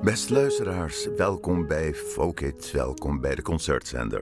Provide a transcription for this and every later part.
Beste luisteraars, welkom bij Folkit, welkom bij de Concertzender.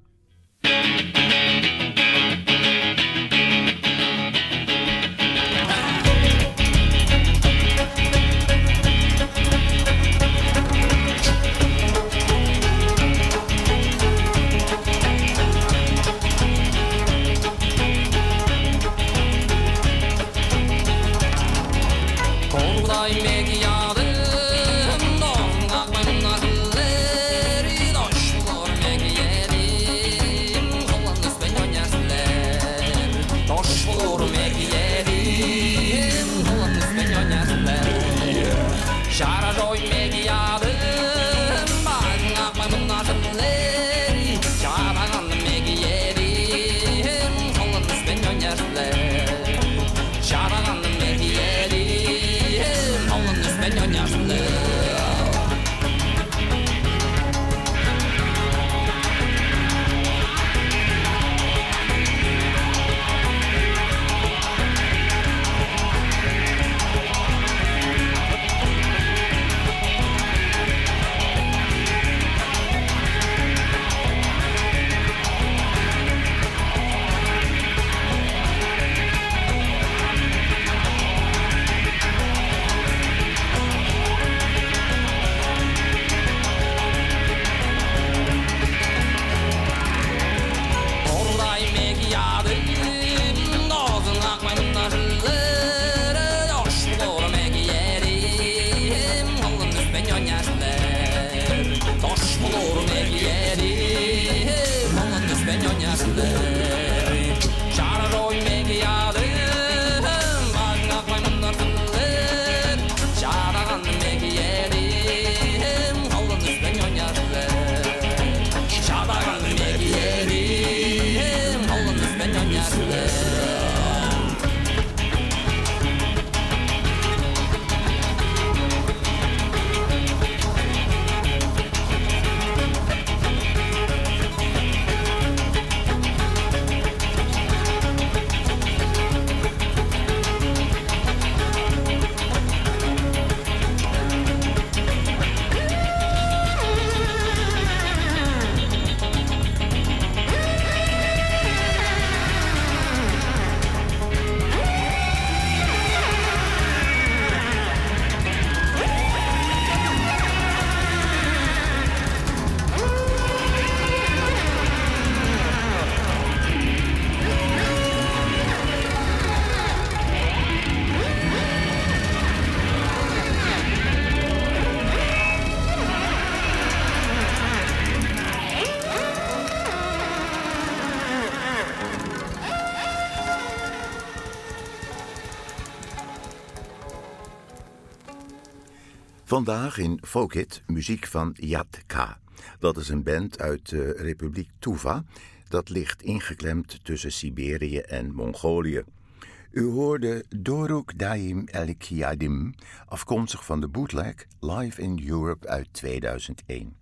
Vandaag in Folkit muziek van Yat-Kha. Dat is een band uit de Republiek Tuva. Dat ligt ingeklemd tussen Siberië en Mongolië. U hoorde Doruk Daim El-Kiadim, afkomstig van de bootleg Live in Europe uit 2001.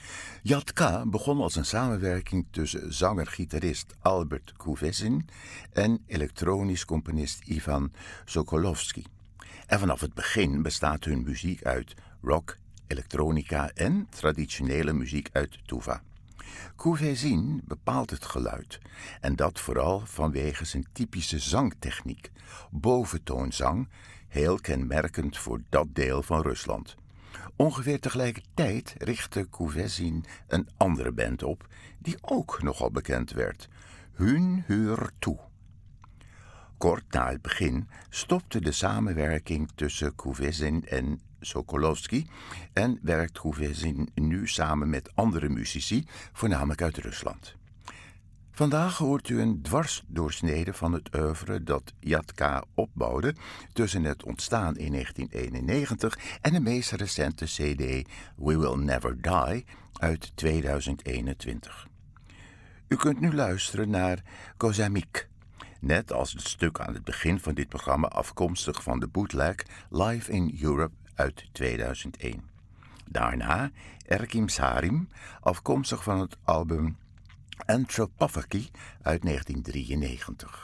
Yat-Kha begon als een samenwerking tussen zanger-gitarist Albert Kouvezin en elektronisch componist Ivan Sokolovsky. En vanaf het begin bestaat hun muziek uit rock, elektronica en traditionele muziek uit Tuva. Kouvezin bepaalt het geluid, en dat vooral vanwege zijn typische zangtechniek, boventoonzang, heel kenmerkend voor dat deel van Rusland. Ongeveer tegelijkertijd richtte Kouvezin een andere band op, die ook nogal bekend werd, Hun Hur Tu. Kort na het begin stopte de samenwerking tussen Kouvezin en Sokolovsky en werkt Kouvezin nu samen met andere muzici, voornamelijk uit Rusland. Vandaag hoort u een dwarsdoorsnede van het oeuvre dat Yat-Kha opbouwde tussen het ontstaan in 1991 en de meest recente CD We Will Never Die uit 2021. U kunt nu luisteren naar Kozamik, net als het stuk aan het begin van dit programma afkomstig van de bootleg Live in Europe uit 2001. Daarna Erkim Sarim, afkomstig van het album Anthropophagy uit 1993.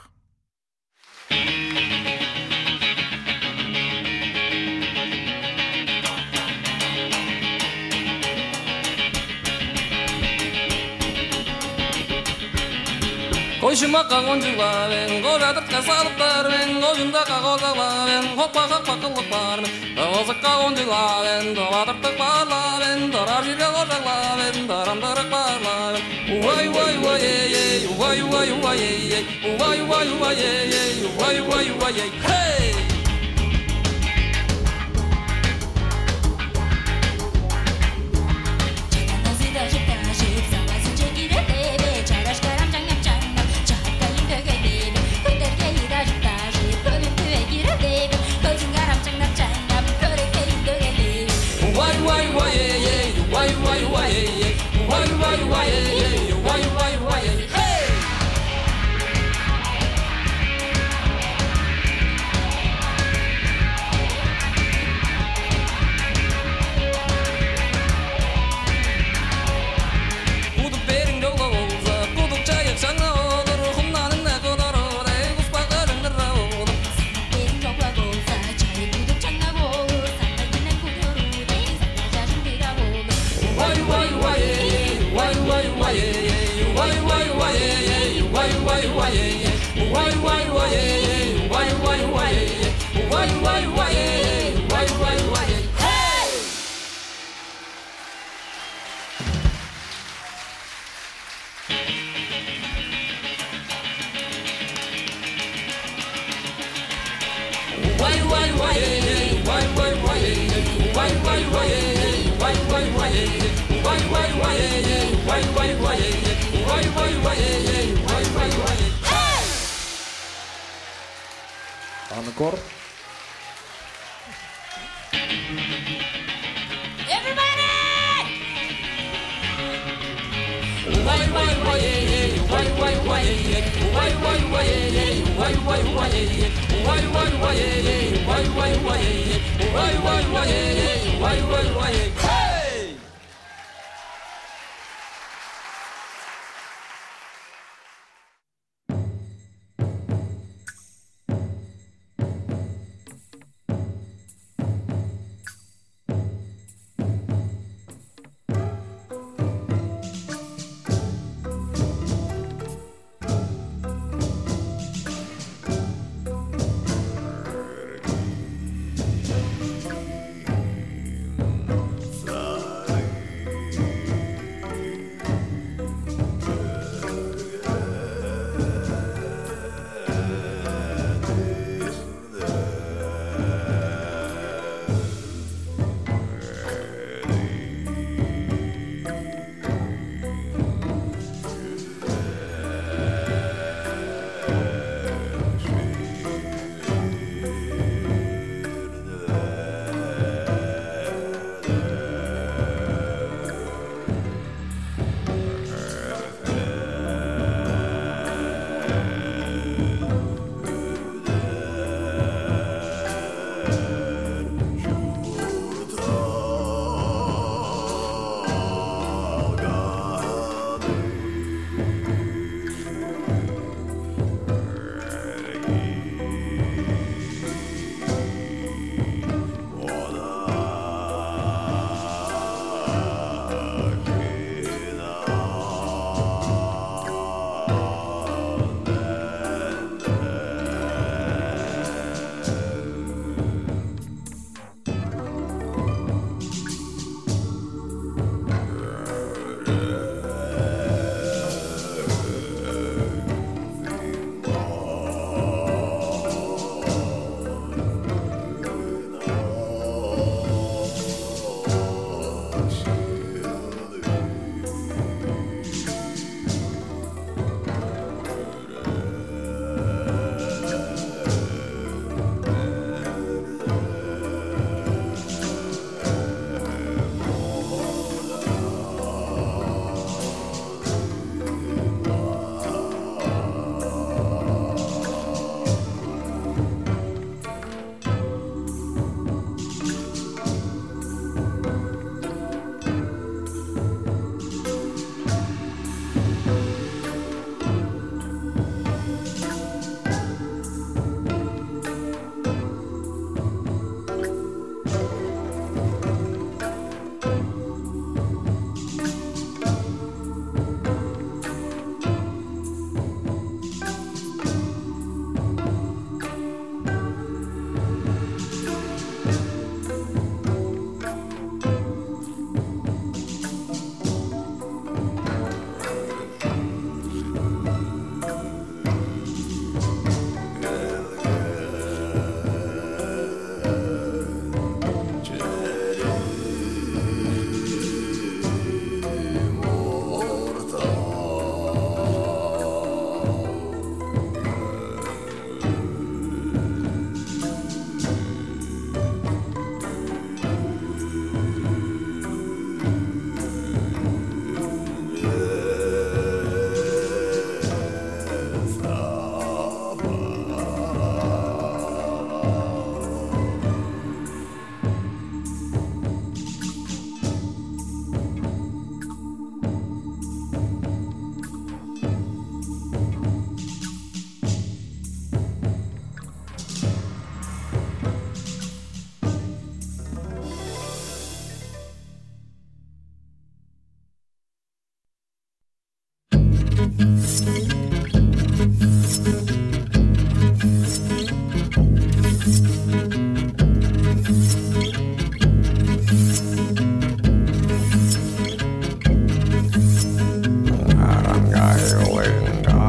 Oyşumakka goncuklarım, gocadıkça salıklarım, gocundaka gozalarım, hoppa hoppa kıllıklarım, davazıkka goncuklarım, davadırtık bağlarım, darar jirge gocaklarım, daramdırık bağlarım. Uvay uvay uvay ey, uvay uvay uvay ey, uvay uvay uvay ey, uvay uvay uvay ey, hey! Encore.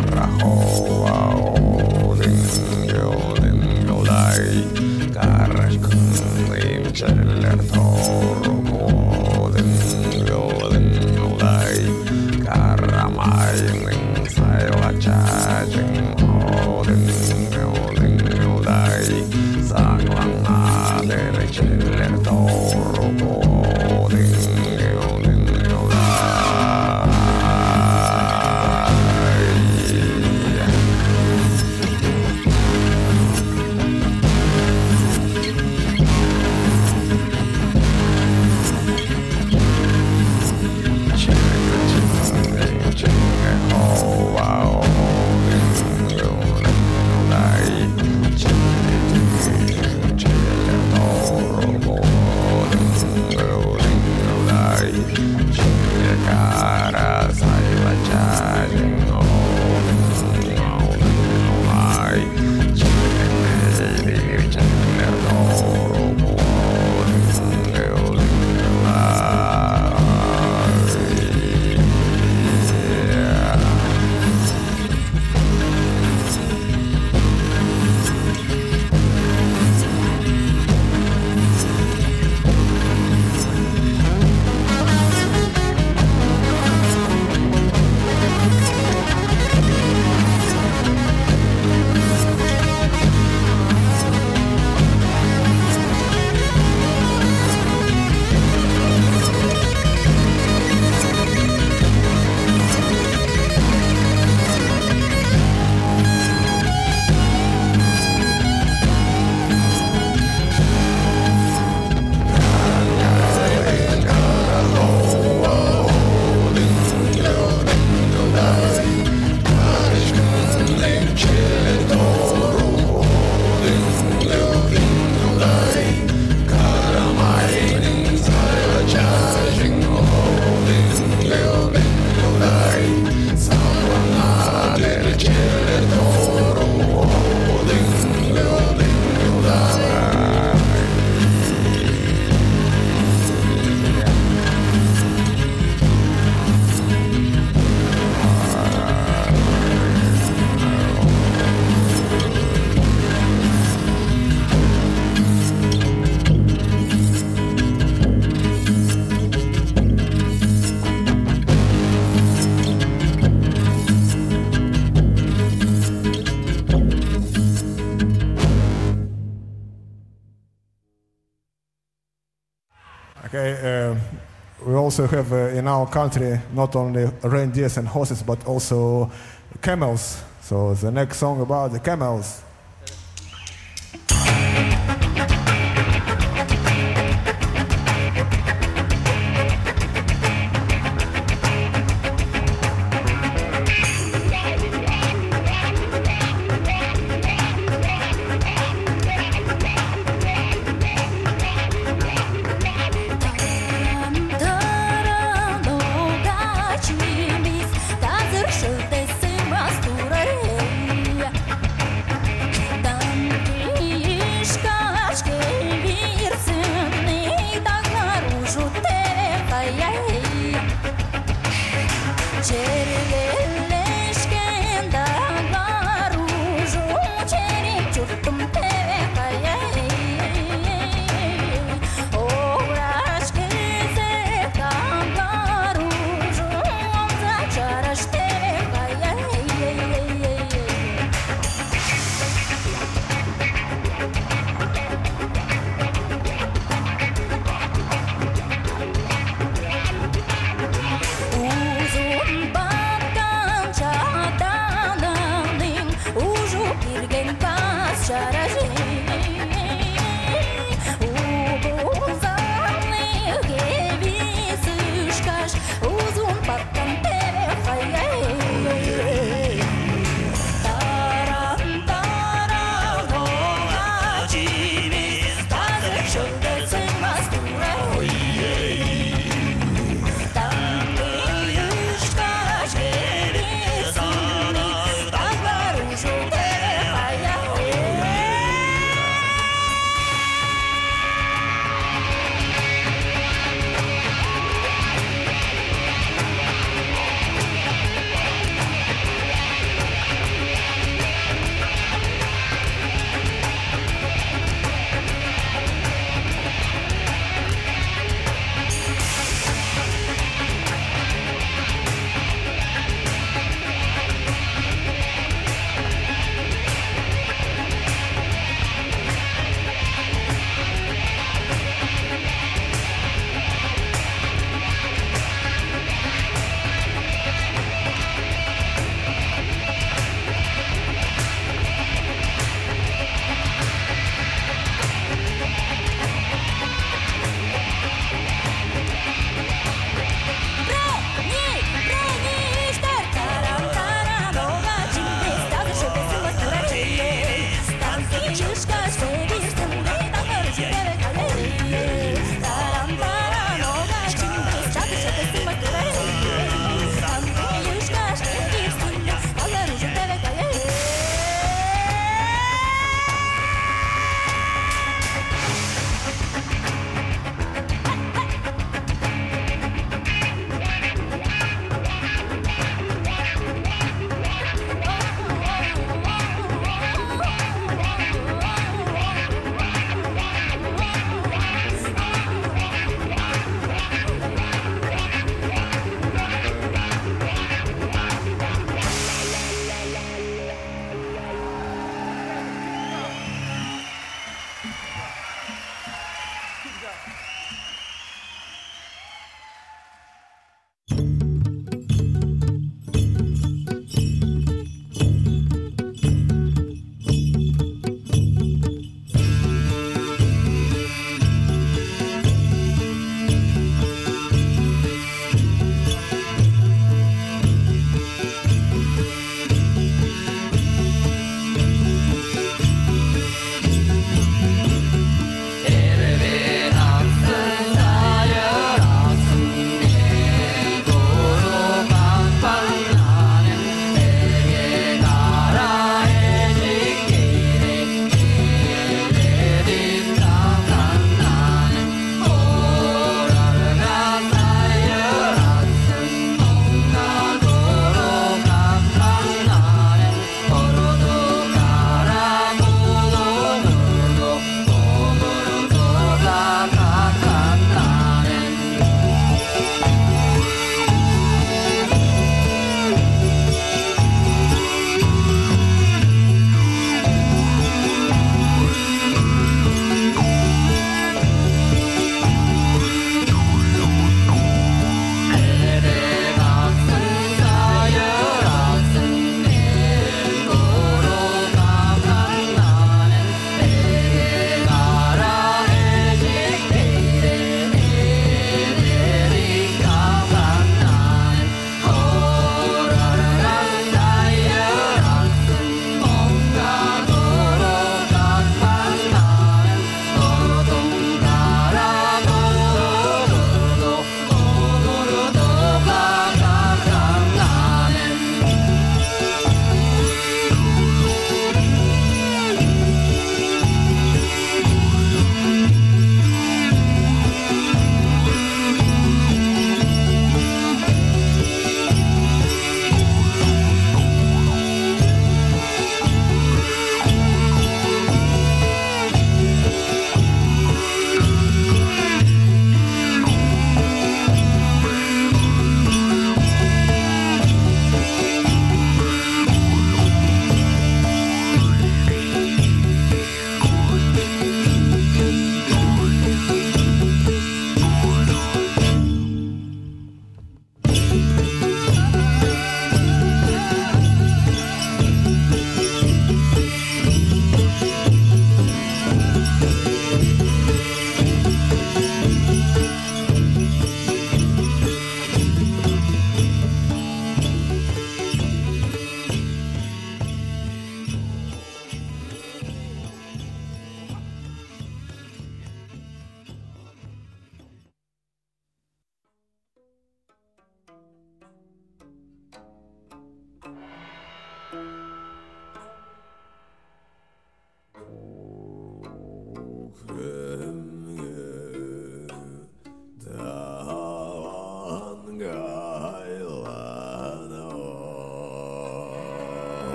Okay, we also have in our country not only reindeers and horses, but also camels. So the next song about the camels.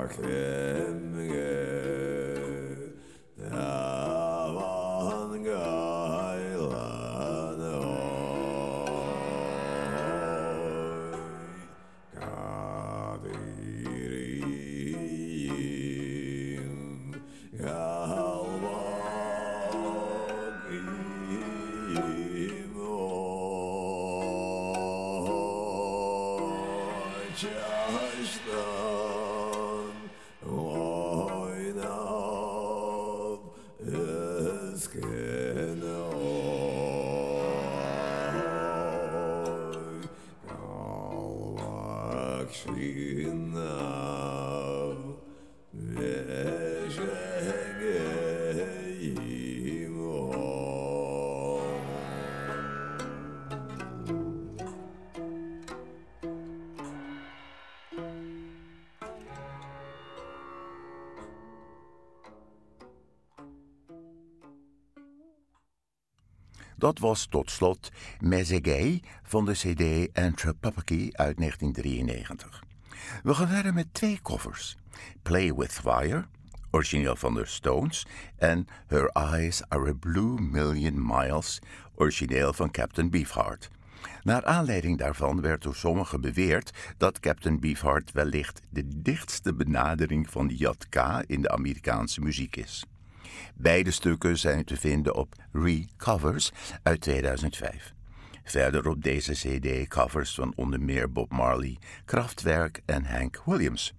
Dat was tot slot Mezegay van de cd Anthropophagy uit 1993. We gaan verder met 2 covers. Play With Fire, origineel van de Stones, en Her Eyes Are a Blue Million Miles, origineel van Captain Beefheart. Naar aanleiding daarvan werd door sommigen beweerd dat Captain Beefheart wellicht de dichtste benadering van Yat Kha in de Amerikaanse muziek is. Beide stukken zijn te vinden op Recovers uit 2005. Verder op deze cd covers van onder meer Bob Marley, Kraftwerk en Hank Williams.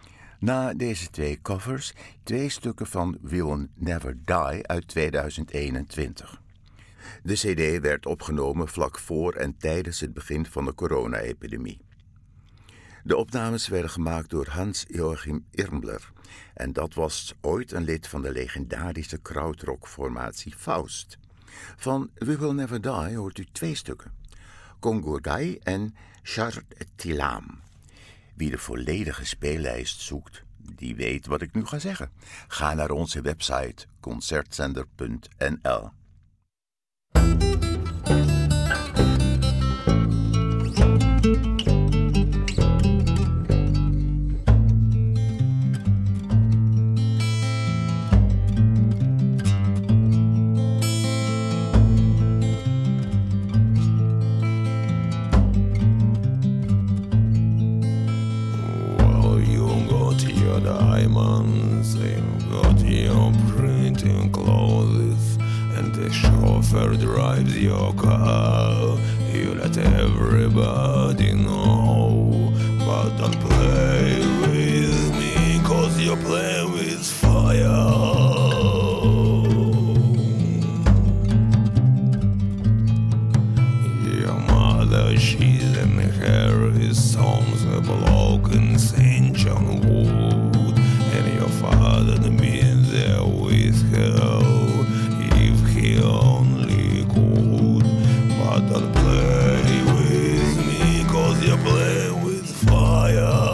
Na deze 2 covers 2 stukken van Will Never Die uit 2021. De cd werd opgenomen vlak voor en tijdens het begin van de corona-epidemie. De opnames werden gemaakt door Hans-Joachim Irmler en dat was ooit een lid van de legendarische krautrockformatie Faust. Van We Will Never Die hoort u 2 stukken, Kongurgai en Shart Tilam. Wie de volledige speellijst zoekt, die weet wat ik nu ga zeggen. Ga naar onze website concertzender.nl. Drives your car, you let everybody know, but don't play with me, 'cause you play with fire. Your mother, she's in her songs, a broken ancient wood, and your father been there with her. Only good, but don't play with me, 'cause you play with fire.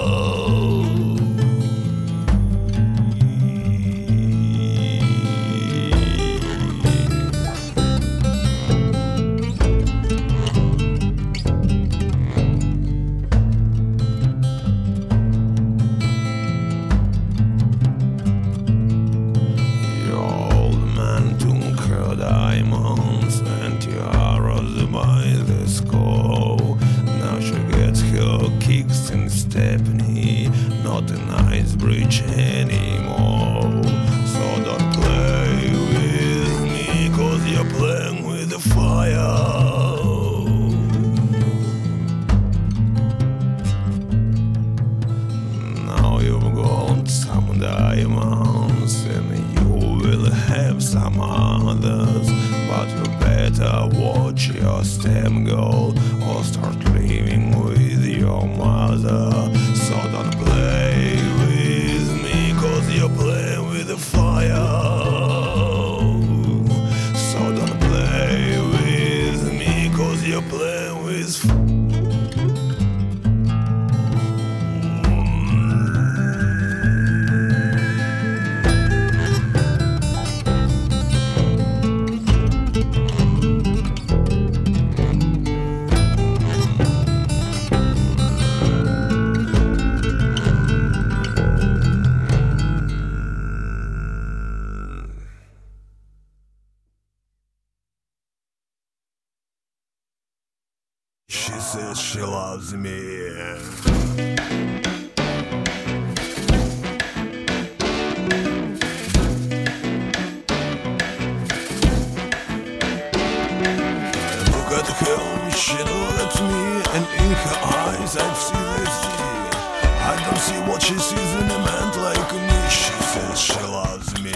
Not an ice bridge anymore. So don't play with me, 'cause you're playing with the fire. Now you've got some diamonds and you will have some others, but you better watch your step, girl, or start living with your mother. So don't play with me, 'cause you're playing with the fire. So don't play with me, 'cause you're playing with fire. She said she loves me. She looked at me, and in her eyes I see the sea. I don't see what she sees in a man like me. She says she loves me.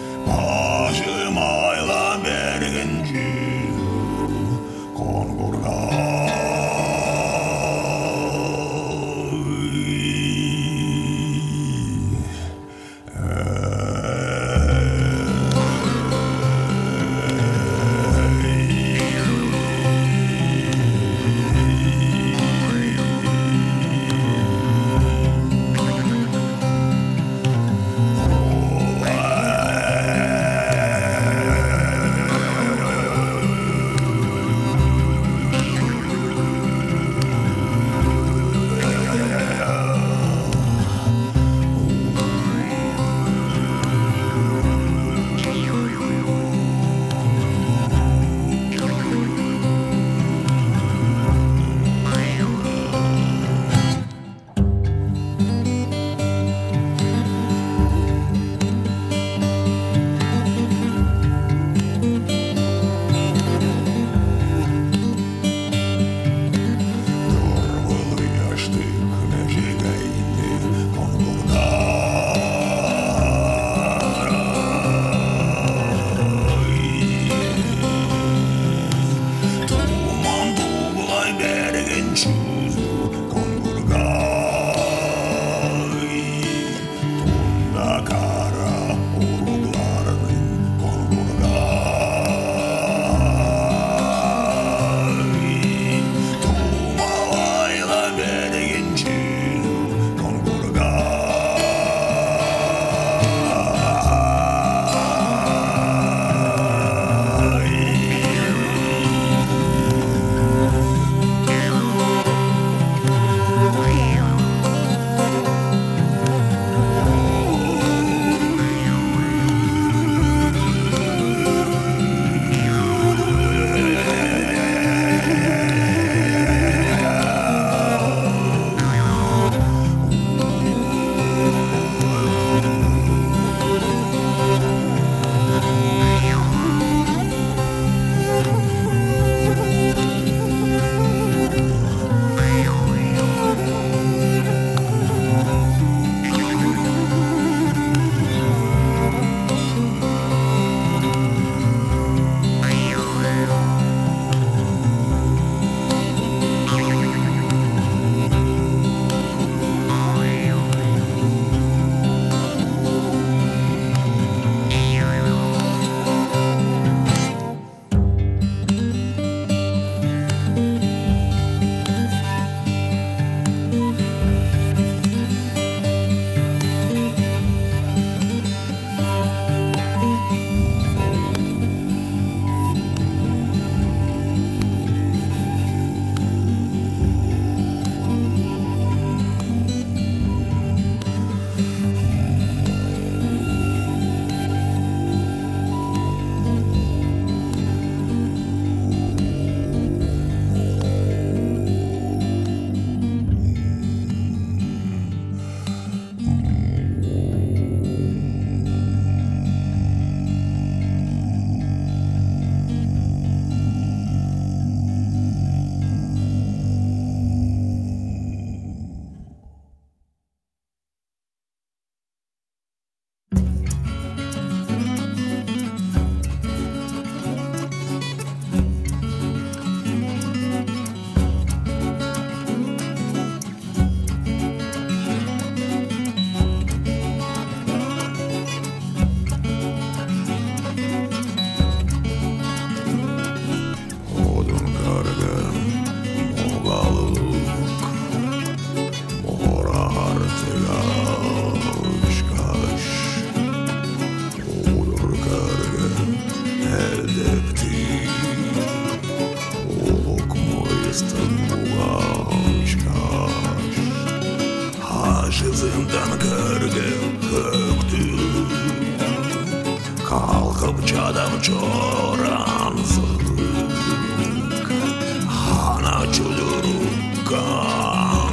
Con Hızından kırgın köktü Kalkıp çadam çoransızlık Hana çuduruk kan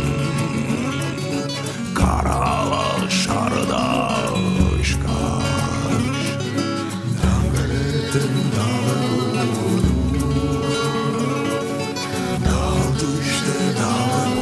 Karalar şardaş kaş Dangaretin dalı Dal düştü dalı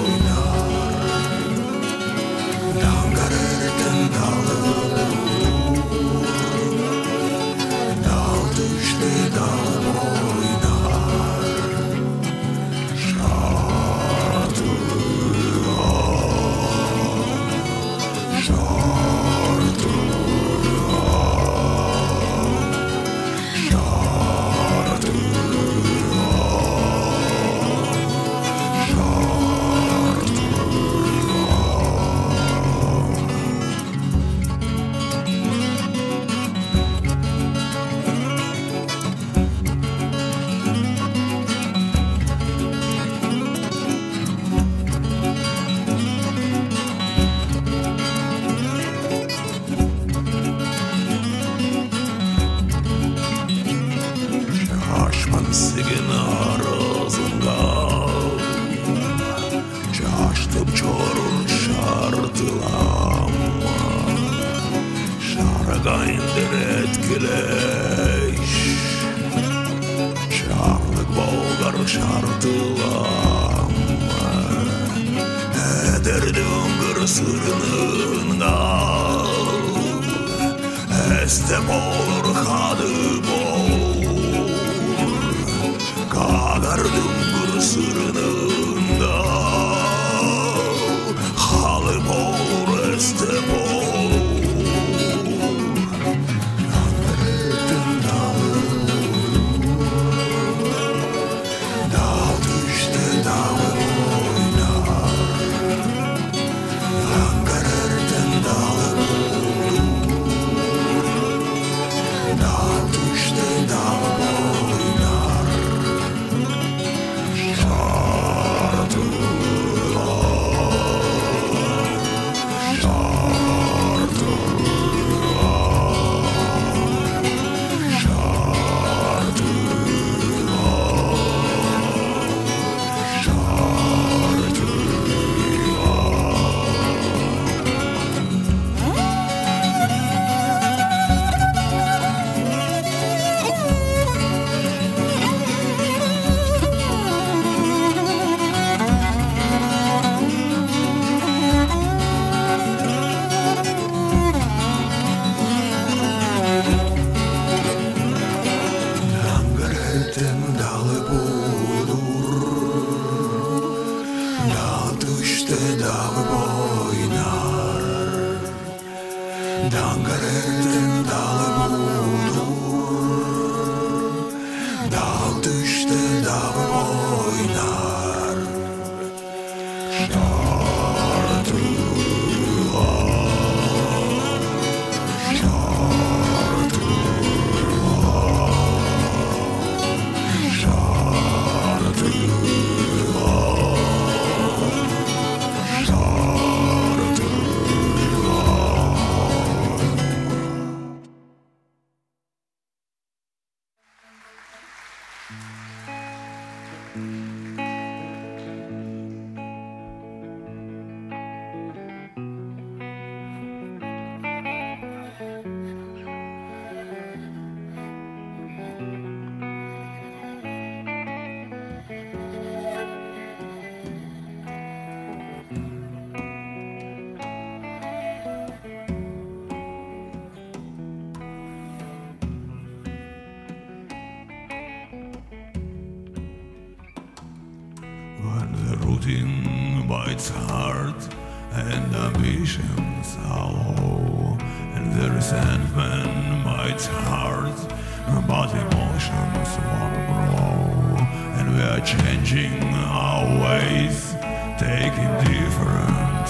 routine bites hard and ambitions are low, and the resentment bites hard, but emotions won't grow, and we are changing our ways, taking different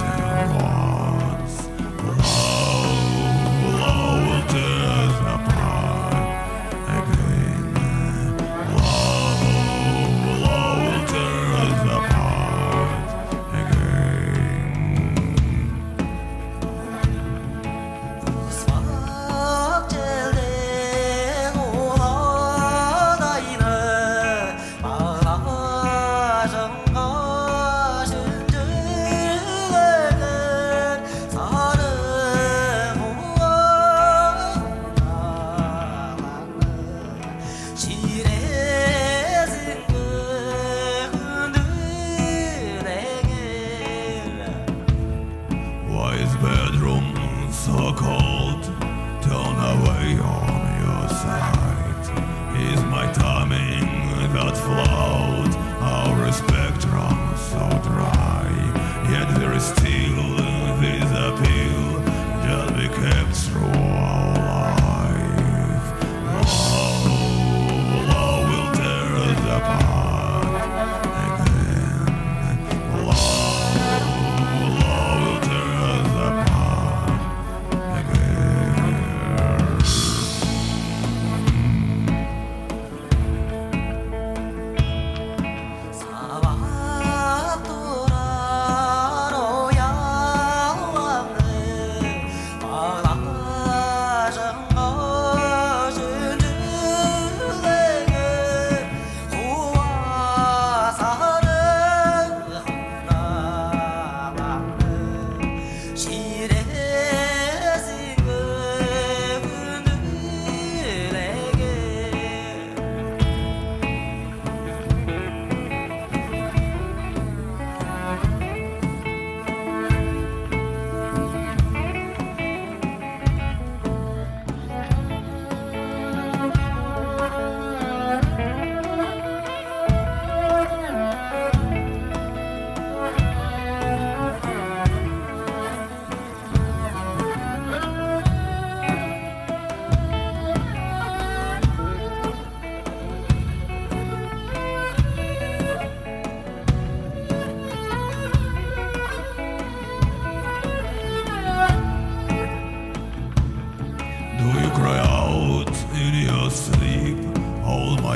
roads. Love tears apart again. Love tears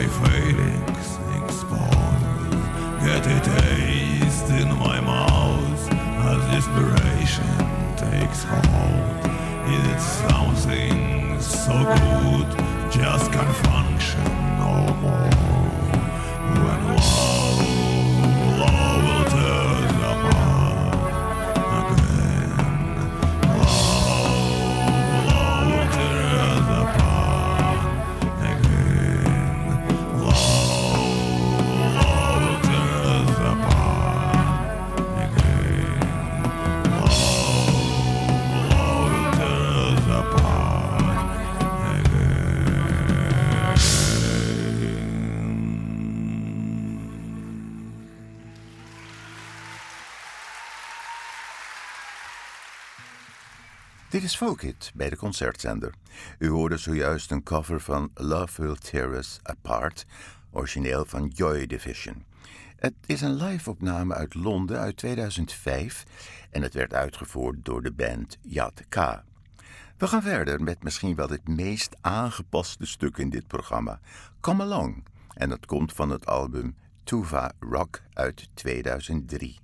my feelings exposed. Get a taste in my mouth as desperation takes hold. Is it something so good just can't function no more? When love will tear us apart again. Love will tear us apart again. Love will tear us apart again. Love will tear us apart Dit is Folkit bij de Concertzender. U hoorde zojuist een cover van Love Will Tear Us Apart, origineel van Joy Division. Het is een live-opname uit Londen uit 2005 en het werd uitgevoerd door de band Yat K. We gaan verder met misschien wel het meest aangepaste stuk in dit programma, Come Along. En dat komt van het album Tuva Rock uit 2003.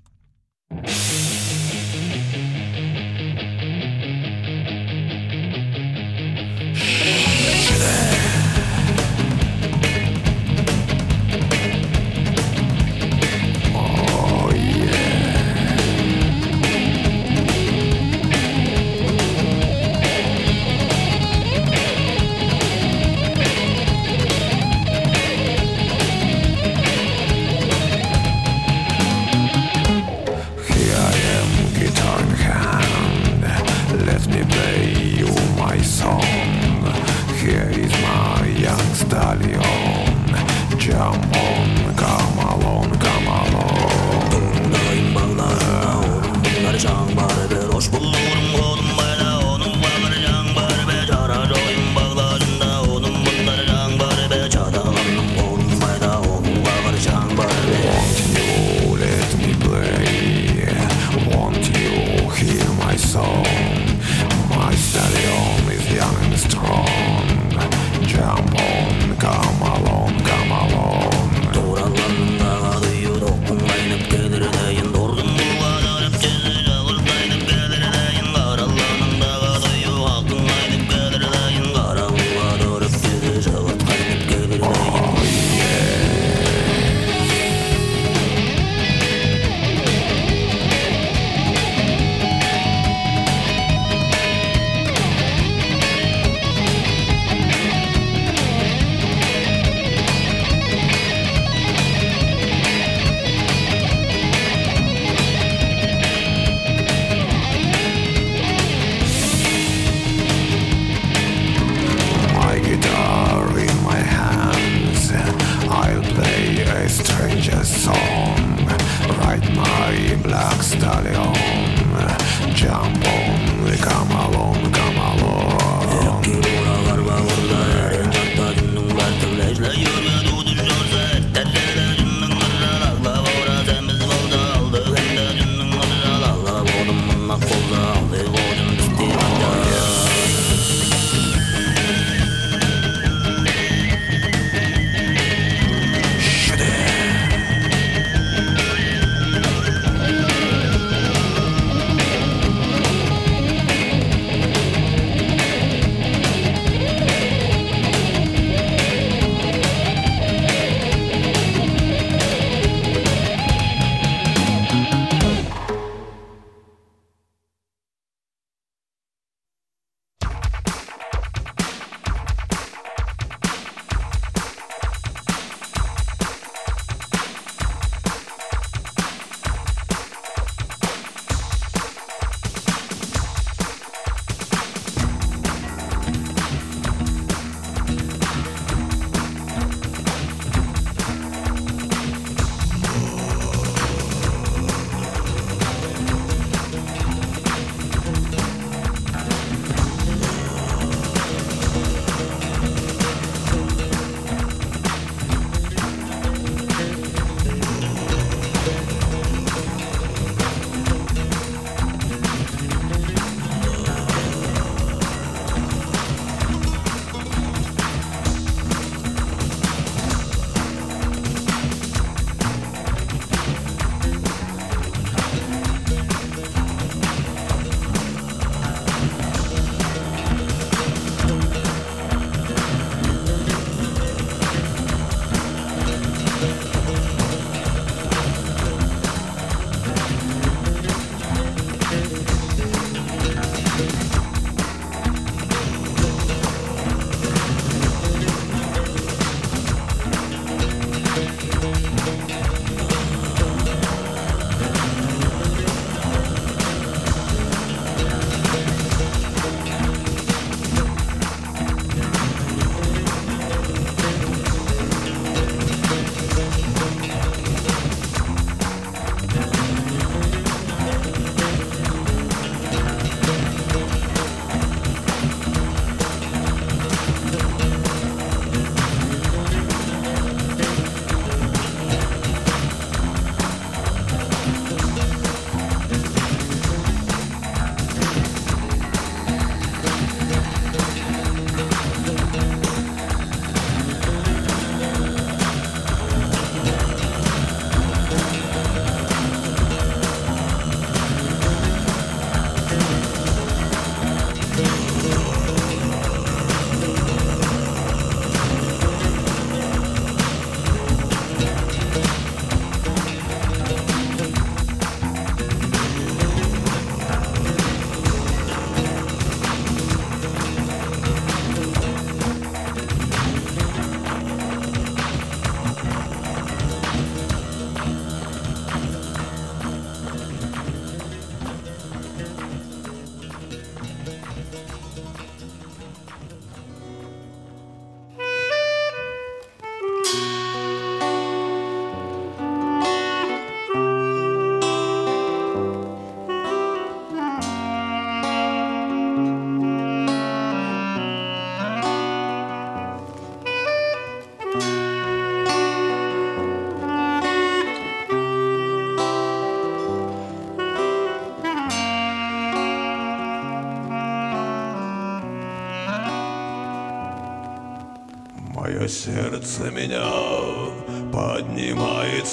сердце меня поднимает с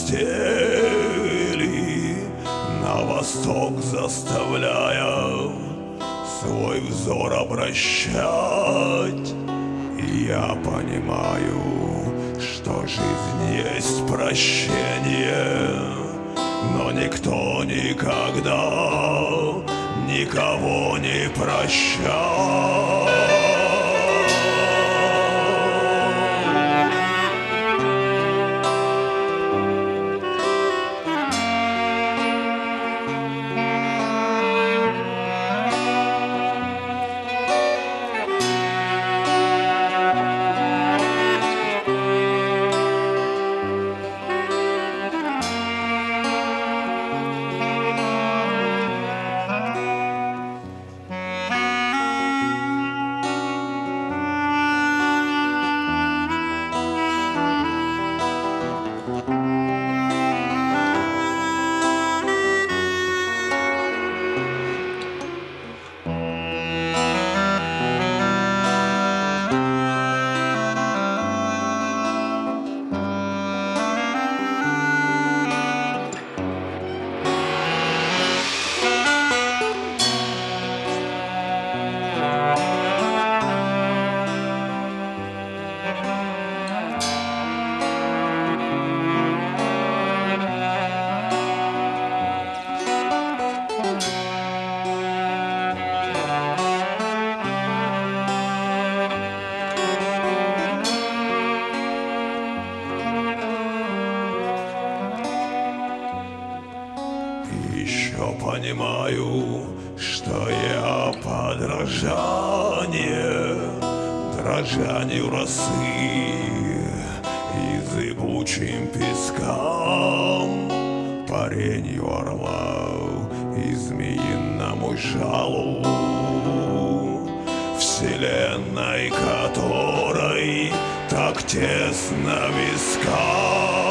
постели, на восток заставляя свой взор обращать. И я понимаю, что жизнь есть прощение, но никто никогда никого не прощает. Понимаю, что я подражание дрожанию росы и зыбучим пескам, паренью орла и змеиному жалу, вселенной которой так тесно в висках.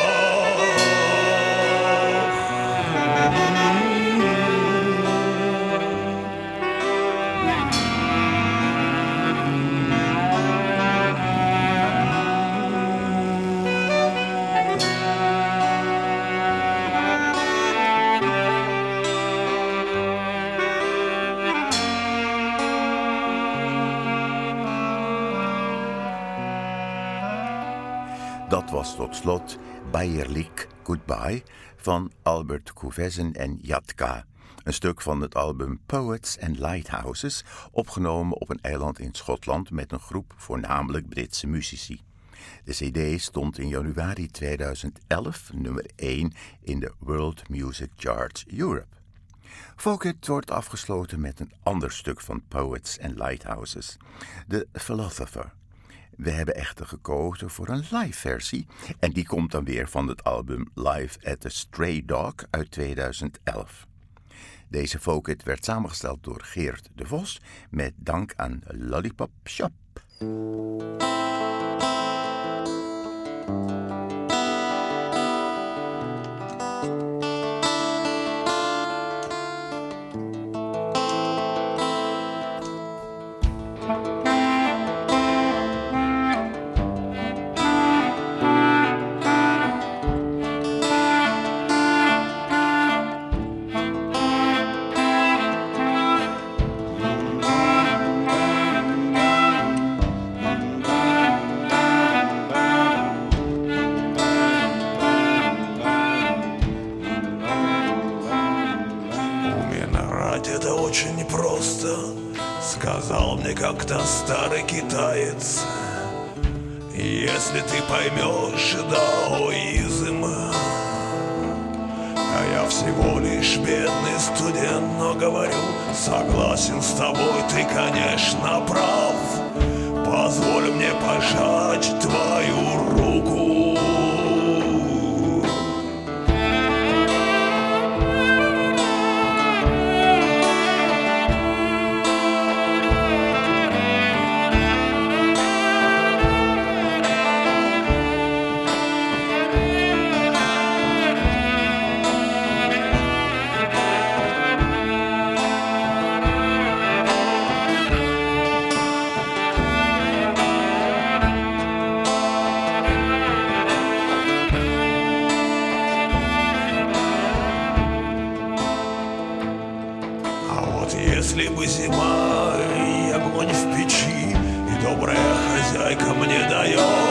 Dat was tot slot Bayerlik Goodbye van Albert Kouvezen en Yatka. Een stuk van het album Poets and Lighthouses, opgenomen op een eiland in Schotland met een groep voornamelijk Britse muzici. De cd stond in januari 2011 nummer 1 in de World Music Charts Europe. Folkit wordt afgesloten met een ander stuk van Poets and Lighthouses, The Philosopher. We hebben echter gekozen voor een live versie en die komt dan weer van het album Live at the Stray Dog uit 2011. Deze folkit werd samengesteld door Geert de Vos met dank aan Lollipop Shop. Это очень непросто, сказал мне как-то старый китаец. Если ты поймешь даоизм, а я всего лишь бедный студент, но говорю, согласен с тобой, ты, конечно, прав. Позволь мне пожать твою руку. бы зима, и огонь в печи, и добрая хозяйка мне дает